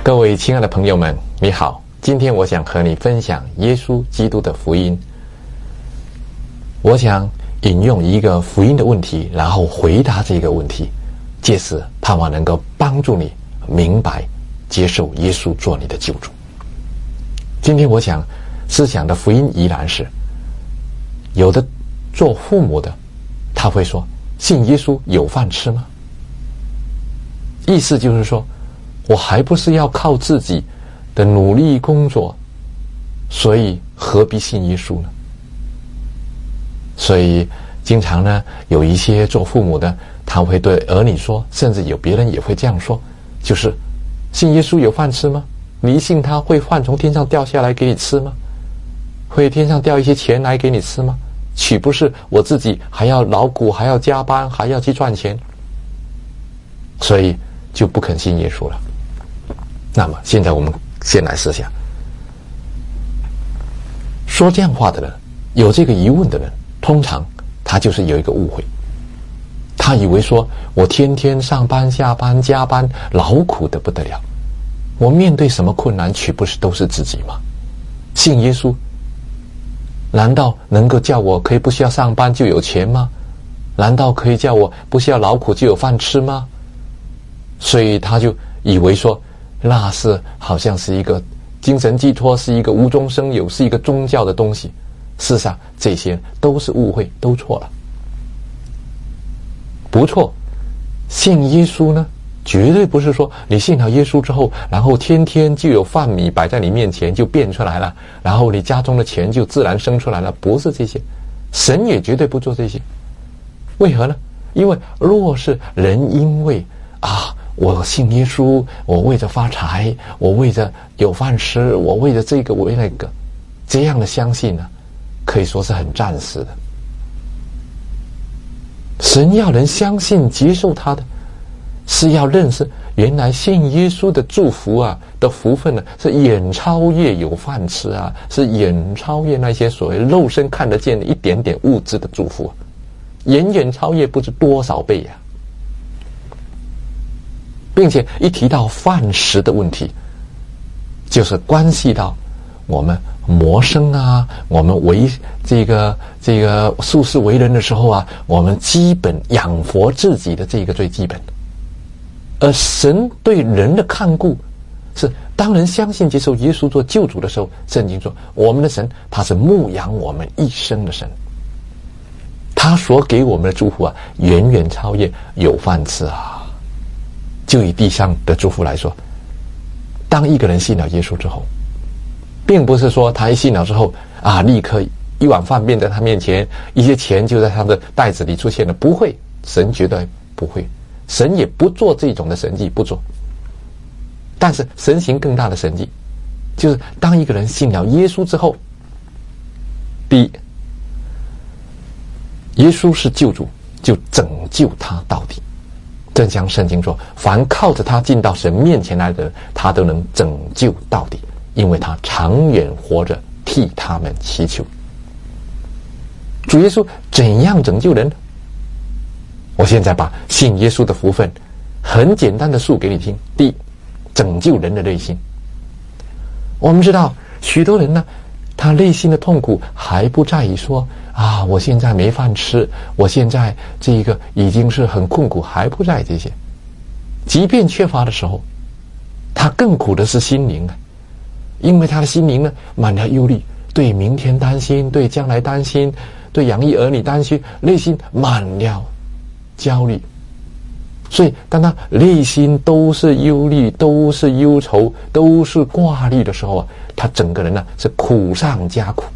各位亲爱的朋友们，你好，今天我想和你分享耶稣基督的福音。我想引用一个福音的问题，然后回答这个问题，借此盼望能够帮助你明白接受耶稣做你的救主。今天我想思想的福音依然是有的做父母的他会说，信耶稣有饭吃吗？意思就是说，我还不是要靠自己的努力工作，所以何必信耶稣呢？所以经常呢，有一些做父母的他会对儿女说，甚至有别人也会这样说，就是信耶稣有饭吃吗？你一信他，会饭从天上掉下来给你吃吗？会天上掉一些钱来给你吃吗？岂不是我自己还要劳苦，还要加班，还要去赚钱？所以就不肯信耶稣了。那么现在我们先来思想，说这样话的人，有这个疑问的人，通常他就是有一个误会，他以为说，我天天上班下班加班，劳苦得不得了，我面对什么困难岂不是都是自己吗？信耶稣难道能够叫我可以不需要上班就有钱吗？难道可以叫我不需要劳苦就有饭吃吗？所以他就以为说，那是好像是一个精神寄托，是一个无中生有，是一个宗教的东西。事实上这些都是误会，都错了。不错，信耶稣呢，绝对不是说你信了耶稣之后，然后天天就有饭米摆在你面前就变出来了，然后你家中的钱就自然生出来了，不是这些。神也绝对不做这些。为何呢？因为若是人因为我信耶稣，我为着发财，我为着有饭吃，我为着这个为那个，这样的相信呢，可以说是很暂时的。神要人相信接受他的，是要认识原来信耶稣的祝福的福分呢，是远超越有饭吃是远超越那些所谓肉身看得见的一点点物质的祝福远远超越不知多少倍并且一提到饭食的问题，就是关系到我们谋生我们为这个处世为人的时候我们基本养活自己的这个最基本。而神对人的看顾是，当人相信接受耶稣做救主的时候，圣经说我们的神他是牧养我们一生的神，他所给我们的祝福远远超越有饭吃就以地上的祝福来说，当一个人信了耶稣之后，并不是说他一信了之后立刻一碗饭变在他面前，一些钱就在他的袋子里出现了，不会，神绝对不会，神也不做这种的神迹，不做。但是神行更大的神迹，就是当一个人信了耶稣之后，第一，耶稣是救主，就拯救他到底。正像圣经说，凡靠着他进到神面前来的人，他都能拯救到底，因为他长远活着替他们祈求。主耶稣怎样拯救人呢？我现在把信耶稣的福分很简单的述给你听。第一，拯救人的内心。我们知道许多人呢，他内心的痛苦还不在于说我现在没饭吃，我现在这个已经是很困苦，还不在这些。即便缺乏的时候，他更苦的是心灵因为他的心灵呢满了忧虑，对明天担心，对将来担心，对养育儿女担心，内心满了焦虑。所以当他内心都是忧虑，都是忧愁，都是挂虑的时候他整个人呢是苦上加苦。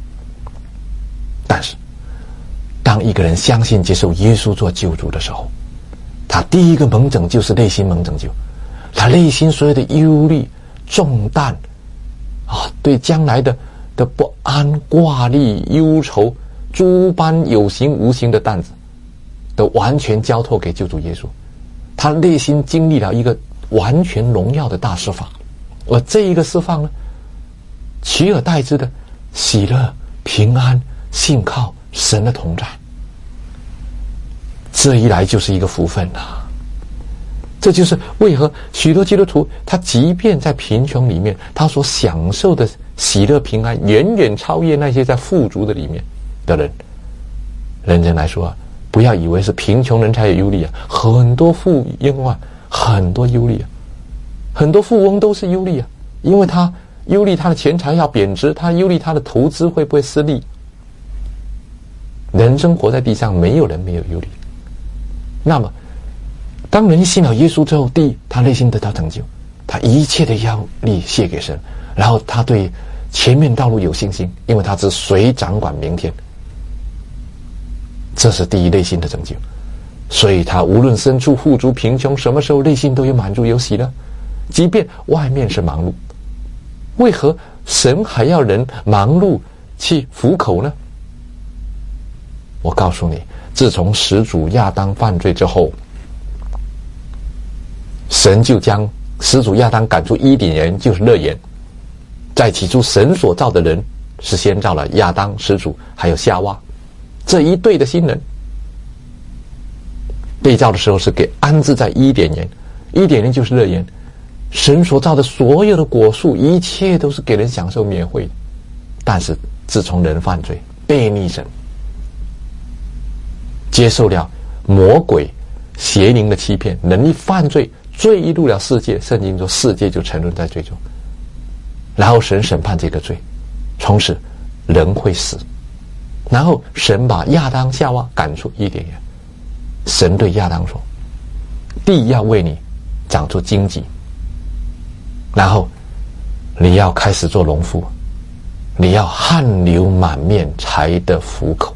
但是当一个人相信接受耶稣做救主的时候，他第一个蒙拯救是内心蒙拯救，他内心所有的忧虑重担对将来的不安挂虑忧愁诸般有形无形的担子都完全交托给救主耶稣，他内心经历了一个完全荣耀的大释放。而这一个释放呢，取而代之的喜乐平安信靠神的同在，这一来就是一个福分这就是为何许多基督徒他即便在贫穷里面，他所享受的喜乐平安远远超越那些在富足的里面的人。认真来说啊，不要以为是贫穷人才有忧虑啊，很多富翁啊，很多忧虑啊，很多富翁都是忧虑啊，因为他忧虑他的钱财要贬值，他忧虑他的投资会不会失利。人生活在地上，没有人没有忧虑。那么当人信了耶稣之后，第一，他内心得到拯救，他一切的压力卸给神，然后他对前面道路有信心，因为他知谁掌管明天。这是第一，内心的拯救。所以他无论身处富足贫穷，什么时候内心都有满足有喜乐，即便外面是忙碌。为何神还要人忙碌去糊口呢？我告诉你，自从始祖亚当犯罪之后，神就将始祖亚当赶出伊甸园，就是乐园。在起初神所造的人是先造了亚当始祖还有夏娃这一对的新人，被造的时候是给安置在伊甸园，伊甸园就是乐园。神所造的所有的果树，一切都是给人享受免费的。但是自从人犯罪背逆神，接受了魔鬼邪灵的欺骗，人一犯罪，罪一入了世界，圣经说世界就沉沦在罪中，然后神审判这个罪，从此人会死。然后神把亚当夏娃赶出伊甸园，神对亚当说，地要为你长出荆棘，然后你要开始做农夫，你要汗流满面才得糊口。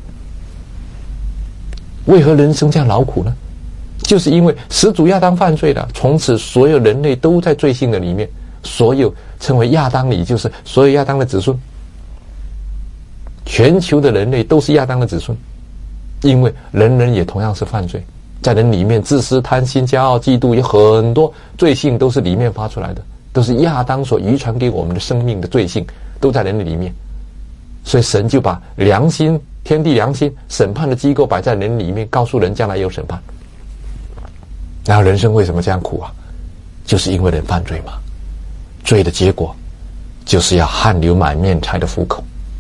为何人生这样劳苦呢？就是因为始祖亚当犯罪了，从此所有人类都在罪性的里面，所有称为亚当里，就是所有亚当的子孙，全球的人类都是亚当的子孙，因为人人也同样是犯罪，在人里面自私贪心骄傲嫉妒，有很多罪性都是里面发出来的，都是亚当所遗传给我们的生命的罪性都在人的里面。所以神就把良心天地良心审判的机构摆在人里面，告诉人将来有审判。然后人生为什么这样苦啊？就是因为人犯罪嘛，罪的结果就是要汗流满面才得糊口。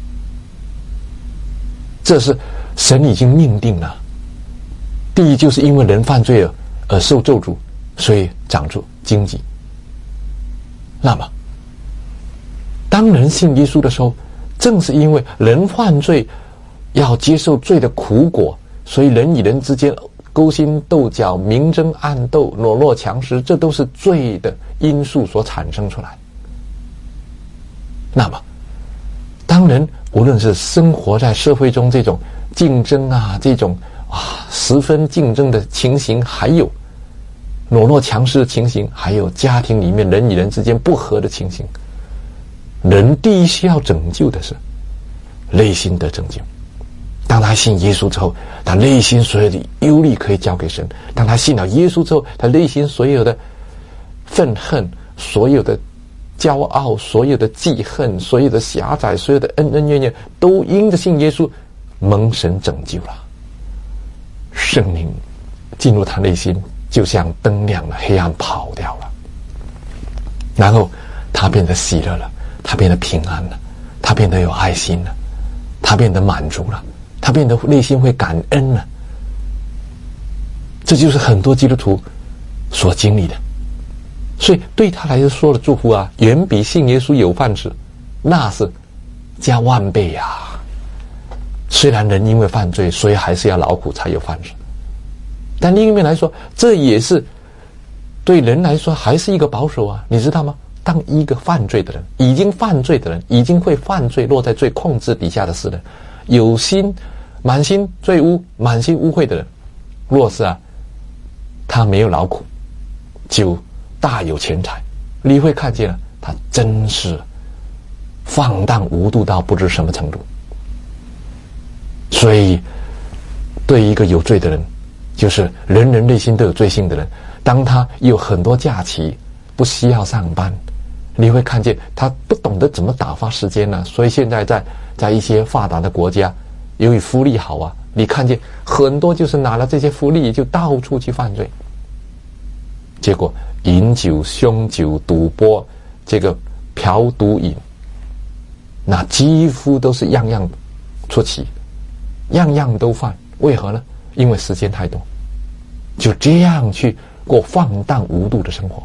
这是神已经命定了。第一，就是因为人犯罪了而受咒诅，所以长出荆棘。那么当人信耶稣的时候，正是因为人犯罪要接受罪的苦果，所以人与人之间勾心斗角、明争暗斗、懦弱强食，这都是罪的因素所产生出来。那么当人无论是生活在社会中这种竞争啊，这种十分竞争的情形，还有懦弱强势的情形，还有家庭里面人与人之间不和的情形，人第一需要拯救的是内心的拯救。当他信耶稣之后，他内心所有的忧虑可以交给神。当他信了耶稣之后，他内心所有的愤恨、所有的骄傲、所有的记恨、所有的狭窄、所有的恩恩怨怨，都因着信耶稣蒙神拯救了。圣灵进入他内心，就像灯亮了，黑暗跑掉了，然后他变得喜乐了，他变得平安了，他变得有爱心了，他变得满足了，他变得内心会感恩了。这就是很多基督徒所经历的。所以对他来说的祝福啊，远比信耶稣有饭吃那是加万倍啊。虽然人因为犯罪，所以还是要劳苦才有饭吃，但另一面来说，这也是对人来说还是一个保守啊。你知道吗？当一个犯罪的人，已经犯罪的人，已经会犯罪落在罪控制底下的世人，有心满心罪污、满心污秽的人，若是他没有劳苦，就大有钱财，你会看见他真是放荡无度到不知什么程度。所以对一个有罪的人，就是人人内心都有罪性的人，当他有很多假期不需要上班，你会看见他不懂得怎么打发时间呢。所以现在在一些发达的国家，由于福利好啊，你看见很多就是拿了这些福利就到处去犯罪， 结果饮酒、凶酒、赌博，这个嫖赌瘾，那几乎都是样样出奇，样样都犯。为何呢？因为时间太多，就这样去过放荡无度的生活，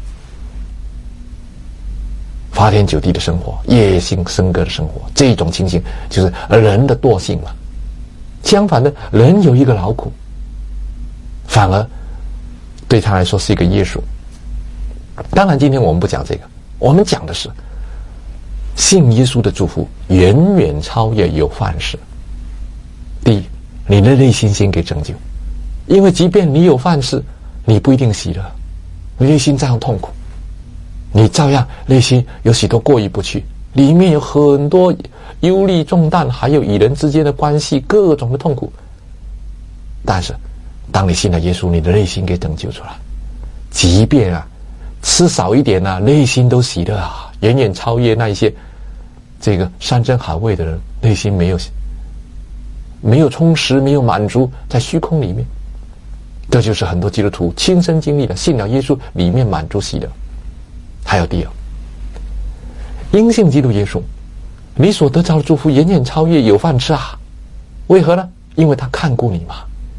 花天酒地的生活，夜行笙歌的生活，这种情形就是人的惰性嘛。相反的，人有一个劳苦，反而对他来说是一个约束。当然今天我们不讲这个，我们讲的是信耶稣的祝福远远超越有饭吃。第一，你的内心先给拯救，因为即便你有饭吃，你不一定喜乐，你内心照样痛苦，你照样内心有许多过意不去，里面有很多忧虑重担，还有与人之间的关系，各种的痛苦。但是当你信了耶稣，你的内心给拯救出来，即便吃少一点内心都喜乐远远超越那一些这个山珍海味的人，内心没有充实，没有满足，在虚空里面。这就是很多基督徒亲身经历了信了耶稣里面满足喜乐。还有第二，因信基督耶稣，你所得着的祝福远远超越有饭吃为何呢？因为他看顾你嘛。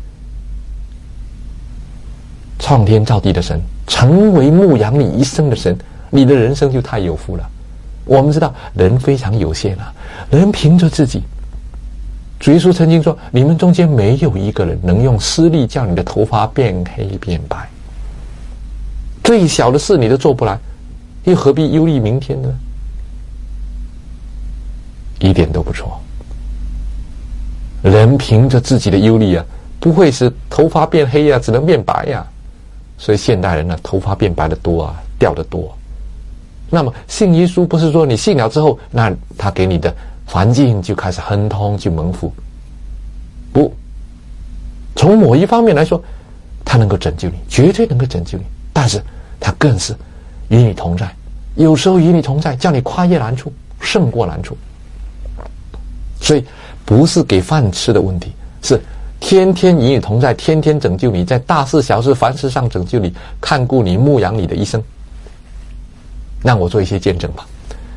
创天造地的神，成为牧养你一生的神，你的人生就太有福了。我们知道人非常有限人凭着自己，主耶稣曾经说，你们中间没有一个人能用施力叫你的头发变黑变白，最小的事你都做不来，又何必忧虑明天呢？一点都不错。人凭着自己的忧虑不会使头发变黑只能变白所以现代人头发变白的多掉的多。那么信耶稣不是说你信了之后，那他给你的环境就开始亨通，就蒙福。不，从某一方面来说，他能够拯救你，绝对能够拯救你，但是他更是与你同在，有时候与你同在，叫你跨越难处，胜过难处。所以不是给饭吃的问题，是天天与你同在，天天拯救你，在大事小事凡事上拯救你，看顾你，牧养你的一生。让我做一些见证吧。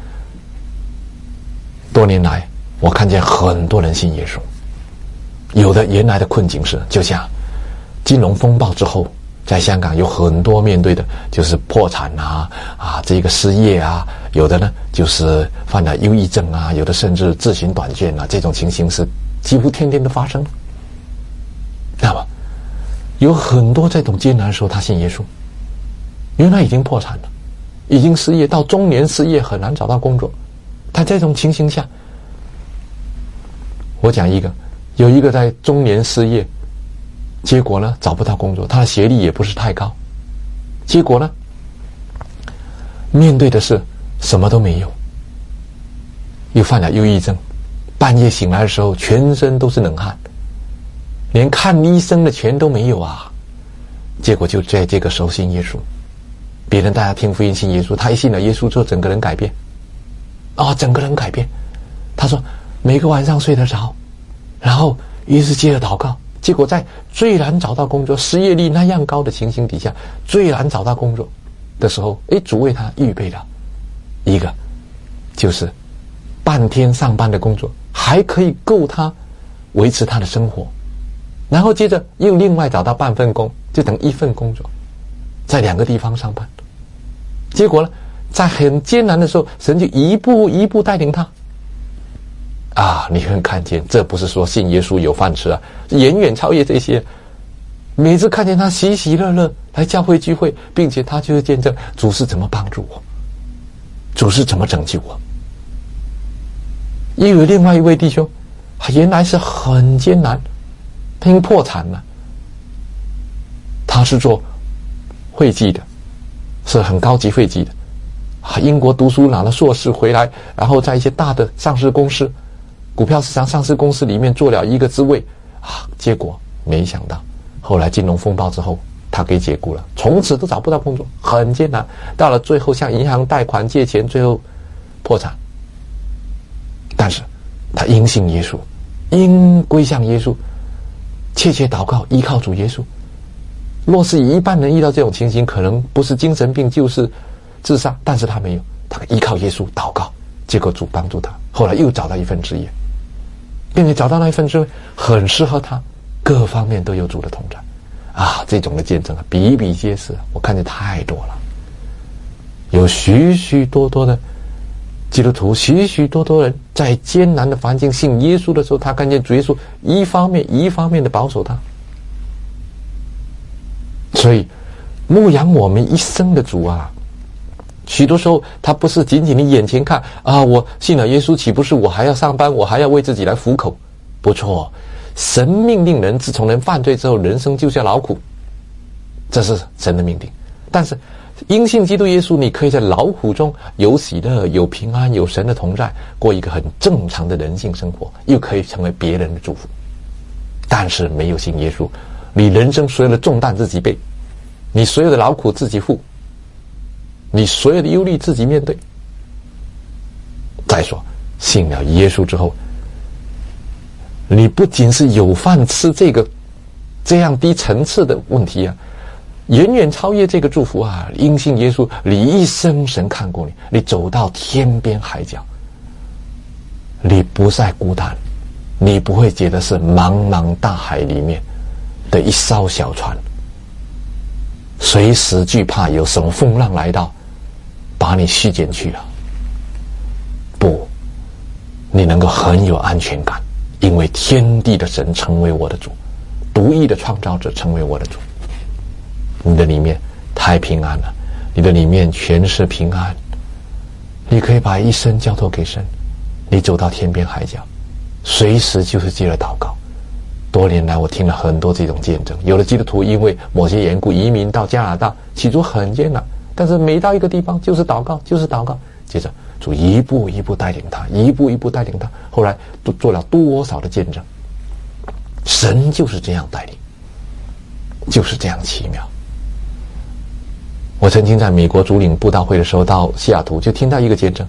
多年来我看见很多人信耶稣，有的原来的困境是，就像金融风暴之后，在香港有很多面对的就是破产这个失业有的呢就是犯了忧郁症有的甚至自行短见这种情形是几乎天天都发生。那么有很多这种艰难的时候，他信耶稣，原来已经破产了，已经失业，到中年失业很难找到工作。他这种情形下，我讲有一个在中年失业，结果呢找不到工作，他的学历也不是太高，结果呢面对的是什么都没有，又犯了忧郁症，半夜醒来的时候全身都是冷汗，连看医生的钱都没有结果就在这个时候信耶稣。别人大家听福音信耶稣，他一信了耶稣之后，整个人改变整个人改变。他说每个晚上睡得着，然后于是接着祷告，结果在最难找到工作，失业率那样高的情形底下，最难找到工作的时候，主为他预备了一个就是半天上班的工作，还可以够他维持他的生活，然后接着又另外找到半份工，就等一份工作，在2个地方上班。结果呢，在很艰难的时候，神就一步一步带领他你会看见，这不是说信耶稣有饭吃远远超越这些。每次看见他喜喜乐乐来教会聚会，并且他就是见证主是怎么帮助我，主是怎么拯救我。又有另外一位弟兄，原来是很艰难，他已经破产了，他是做会计的，是很高级会计的英国读书拿了硕士回来，然后在一些大的上市公司，股票市场上市公司里面做了一个职位结果没想到后来金融风暴之后，他给解雇了，从此都找不到工作，很艰难，到了最后向银行贷款借钱，最后破产。但是他因信耶稣，因归向耶稣，切切祷告，依靠主耶稣， 若是一般人遇到这种情形，可能不是精神病就是自杀，但是他没有，他依靠耶稣祷告，结果主帮助他，后来又找到一份职业，并且找到那一份职业很适合他，各方面都有主的同在啊！这种的见证啊，比比皆是，我看见太多了，有许许多多的基督徒，许许多多人在艰难的环境信耶稣的时候，他看见主耶稣一方面的保守他。所以牧养我们一生的主啊，许多时候他不是仅仅你眼前看啊，我信了耶稣，岂不是我还要上班，我还要为自己来糊口？不错，神命令人自从人犯罪之后，人生就是要劳苦，这是神的命令。但是因信基督耶稣，你可以在劳苦中有喜乐，有平安，有神的同在，过一个很正常的人性生活，又可以成为别人的祝福。但是没有信耶稣，你人生所有的重担自己背，你所有的劳苦自己负，你所有的忧虑自己面对。再说信了耶稣之后，你不仅是有饭吃这样低层次的问题啊，远远超越这个祝福啊！因信耶稣，你一生神看过你，你走到天边海角，你不再孤单，你不会觉得是茫茫大海里面的一艘小船，随时惧怕有什么风浪来到，把你吸进去了。不，你能够很有安全感，因为天地的神成为我的主，独一的创造者成为我的主。你的里面太平安了，你的里面全是平安，你可以把一生交托给神，你走到天边海角，随时就是借着祷告。多年来我听了很多这种见证，有的基督徒因为某些缘故移民到加拿大，起初很艰难，但是每到一个地方就是祷告，就是祷告，接着主一步一步带领他，一步一步带领他，后来都做了多少的见证。神就是这样带领，就是这样奇妙。我曾经在美国主领布道会的时候，到西雅图就听到一个见证，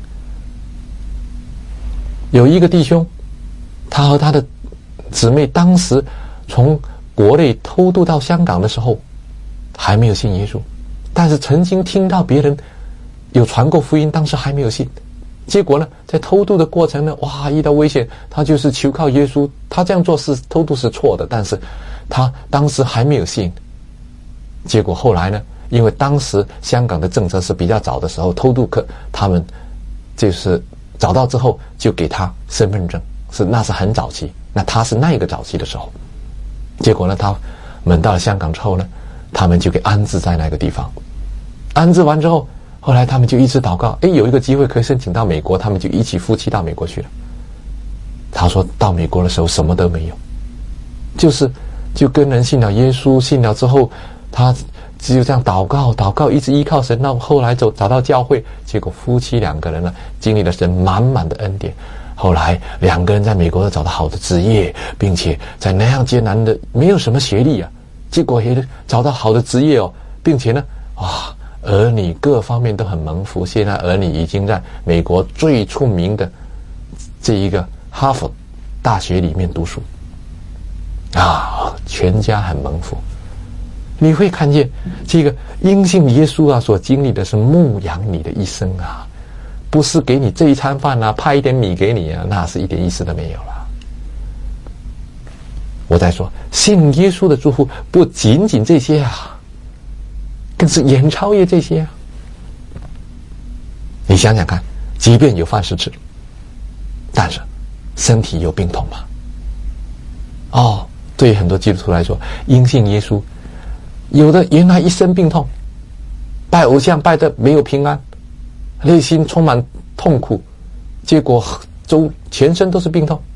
有一个弟兄，他和他的姊妹当时从国内偷渡到香港的时候还没有信耶稣，但是曾经听到别人有传过福音，当时还没有信。结果呢，在偷渡的过程呢，哇，遇到危险，他就是求靠耶稣。他这样做是偷渡是错的，但是他当时还没有信。结果后来呢，因为当时香港的政策是比较早的时候，偷渡客他们就是找到之后就给他身份证，那是很早期，那他是那一个早期的时候。结果呢，他们到了香港之后呢，他们就给安置在那个地方。安置完之后，后来他们就一直祷告，有一个机会可以申请到美国，他们就一起夫妻到美国去了。他说到美国的时候什么都没有，就跟人信了耶稣，信了之后他只有这样祷告，一直依靠神，到后来找到教会，结果夫妻两个人呢，经历了神满满的恩典。后来两个人在美国找到好的职业，并且在那样艰难的没有什么学历啊，结果也找到好的职业哦，并且呢，儿女各方面都很蒙福。现在儿女已经在美国最出名的这一个哈佛大学里面读书啊，全家很蒙福。你会看见这个因信耶稣啊所经历的是牧养你的一生啊，不是给你这一餐饭啊，派一点米给你啊，那是一点意思都没有了。我在说信耶稣的祝福不仅仅这些啊，更是远超越这些啊。你想想看，即便有饭食吃，但是身体有病痛吗？对于很多基督徒来说，因信耶稣，有的原来一身病痛，拜偶像拜得没有平安，内心充满痛苦，结果全身都是病痛。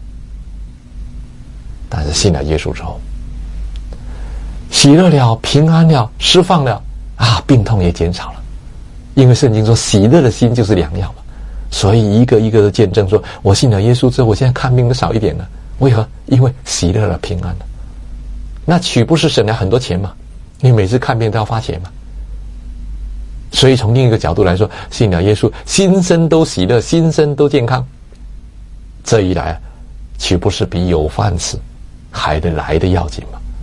但是信了耶稣之后，喜乐了，平安了，释放了啊，病痛也减少了。因为圣经说喜乐的心就是良药嘛，所以一个一个的见证说，我信了耶稣之后，我现在看病都少一点了。为何？因为喜乐了，平安了。那岂不是省了很多钱吗？你每次看病都要花钱吗？所以从另一个角度来说，信了耶稣，心身都喜乐，心身都健康。这一来岂不是比有饭吃还得来的要紧吗？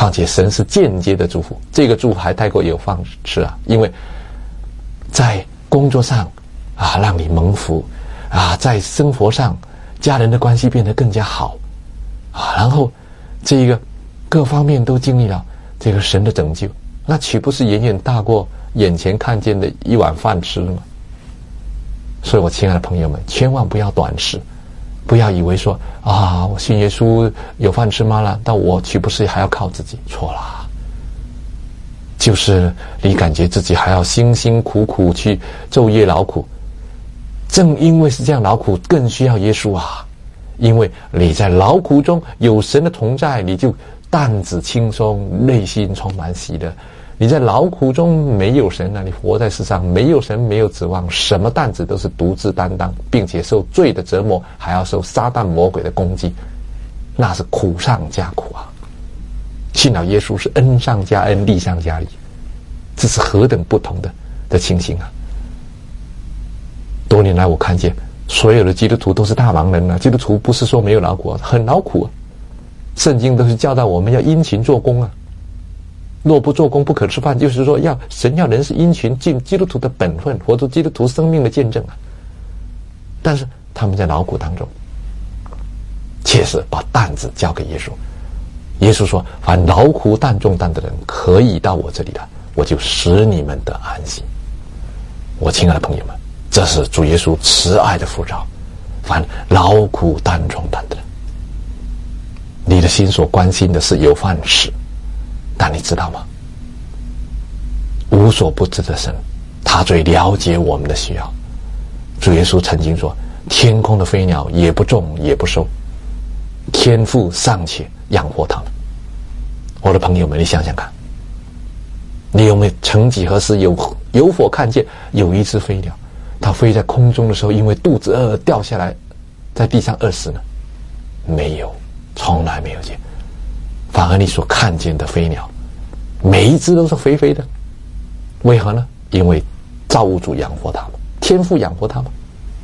况且神是间接的祝福，这个祝福还太过有方式啊，因为在工作上啊让你蒙福啊，在生活上家人的关系变得更加好啊，然后这个各方面都经历了这个神的拯救，那岂不是远远大过眼前看见的一碗饭吃吗？所以我亲爱的朋友们，千万不要短视，不要以为说啊，我信耶稣有饭吃吗了，但我岂不是还要靠自己？错了，就是你感觉自己还要辛辛苦苦去昼夜劳苦，正因为是这样劳苦，更需要耶稣啊！因为你在劳苦中有神的同在，你就担子轻松，内心充满喜乐。你在劳苦中没有神啊，你活在世上没有神，没有指望，什么担子都是独自担当，并且受罪的折磨，还要受撒旦魔鬼的攻击，那是苦上加苦啊！信了耶稣是恩上加恩，利上加利，这是何等不同的情形啊！多年来我看见所有的基督徒都是大忙人啊，基督徒不是说没有劳苦啊，很劳苦啊，圣经都是教导我们要殷勤做工啊，若不做工不可吃饭，就是说神要人是殷勤尽基督徒的本分，活出基督徒生命的见证啊。但是他们在劳苦当中切实把担子交给耶稣，耶稣说凡劳苦担重担的人可以到我这里来，我就使你们得安息。我亲爱的朋友们，这是主耶稣慈爱的呼召，凡劳苦担重担的人，你的心所关心的是有饭吃，但你知道吗？无所不知的神，他最了解我们的需要。主耶稣曾经说，天空的飞鸟也不种也不收，天父尚且养活他们。我的朋友们，你想想看，你有没有曾几何时有否看见有一只飞鸟，它飞在空中的时候因为肚子饿掉下来在地上饿死呢？没有，从来没有见。反而你所看见的飞鸟每一只都是肥肥的，为何呢？因为造物主养活它们，天父养活它们。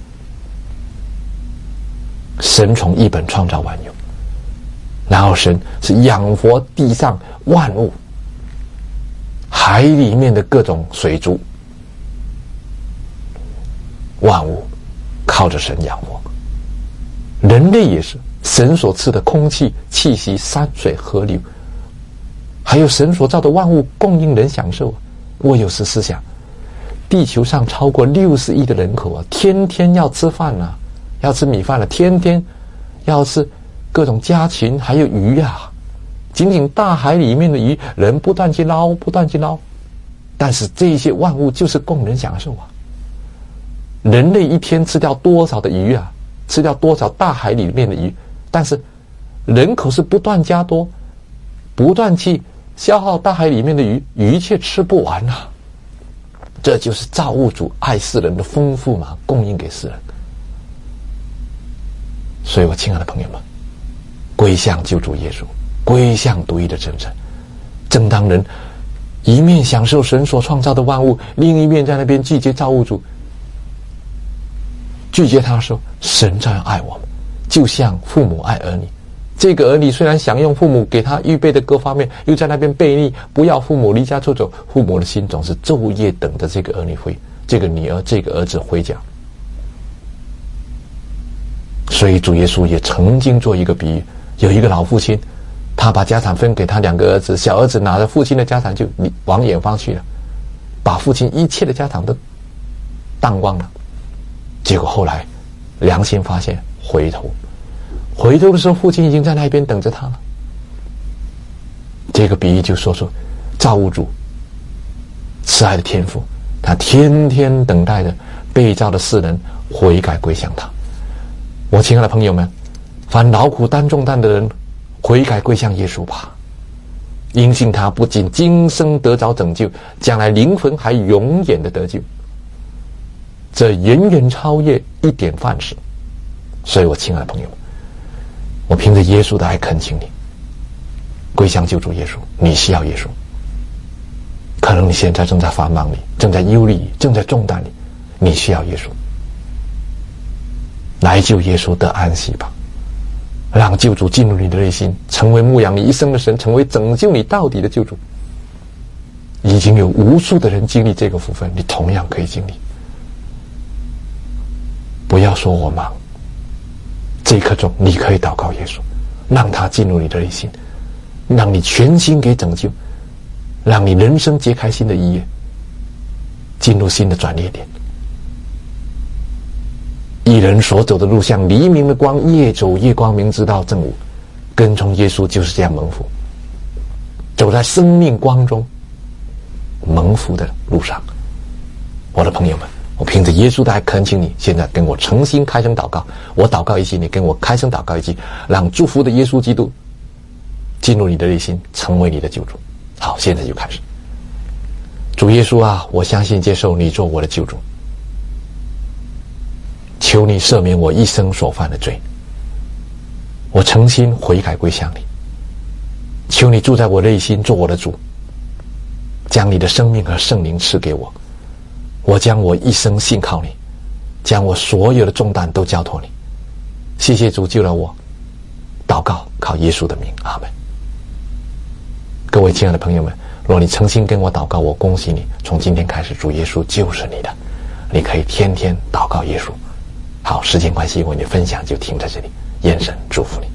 神从一本创造万有，然后神是养活地上万物，海里面的各种水族，万物靠着神养活。人类也是神所赐的空气、气息、山水、河流，还有神所造的万物供应人享受。我有时思想，地球上超过60亿的人口啊，天天要吃饭啊，要吃米饭了，天天要吃各种家禽，还有鱼啊。仅仅大海里面的鱼，人不断去捞，不断去捞，但是这些万物就是供人享受啊。人类一天吃掉多少的鱼啊，吃掉多少大海里面的鱼，但是人口是不断加多，不断去消耗大海里面的鱼，鱼却吃不完啊。这就是造物主爱世人的丰富嘛，供应给世人。所以我亲爱的朋友们，归向救主耶稣，归向独一的真神。正当人一面享受神所创造的万物，另一面在那边拒绝造物主，拒绝他说，神这样爱我们，就像父母爱儿女。这个儿女虽然享用父母给他预备的各方面，又在那边悖逆，不要父母离家出走，父母的心总是昼夜等着这个儿女回，这个女儿这个儿子回家。所以主耶稣也曾经做一个比喻，有一个老父亲，他把家产分给他2个儿子，小儿子拿着父亲的家产就往远方去了，把父亲一切的家产都当光了。结果后来良心发现，回头的时候，父亲已经在那边等着他了。这个比喻就说出造物主慈爱的天父，他天天等待着被造的世人悔改归向他。我亲爱的朋友们，凡劳苦担重担的人，悔改归向耶稣吧，因信他不仅今生得着拯救，将来灵魂还永远的得救，这远远超越一点饭食。所以我亲爱的朋友们，我凭着耶稣的爱恳请你归向救主耶稣。你需要耶稣，可能你现在正在繁忙里，正在忧虑里，正在重担里，你需要耶稣，来救耶稣得安息吧。 让救主进入你的内心，成为牧养你一生的神，成为拯救你到底的救主。已经有无数的人经历这个福分，你同样可以经历。不要说我忙，这一刻钟你可以祷告耶稣，让他进入你的内心，让你全心给拯救，让你人生揭开新的一页，进入新的转捩点。一人所走的路像黎明的光，越走越光明，直到正午。跟从耶稣就是这样蒙福，走在生命光中蒙福的路上。我的朋友们，我凭着耶稣的爱恳请你，现在跟我诚心开声祷告。我祷告一句，你跟我开声祷告一句，让祝福的耶稣基督进入你的内心，成为你的救主。好，现在就开始。主耶稣啊，我相信接受你做我的救主，求你赦免我一生所犯的罪，我诚心悔改归向你。求你住在我内心，做我的主，将你的生命和圣灵赐给我。我将我一生信靠你，将我所有的重担都交托你。谢谢主救了我，祷告靠耶稣的名，阿们。各位亲爱的朋友们，若你诚心跟我祷告，我恭喜你，从今天开始主耶稣就是你的，你可以天天祷告耶稣。好，时间关系，我的分享就停在这里，愿神祝福你。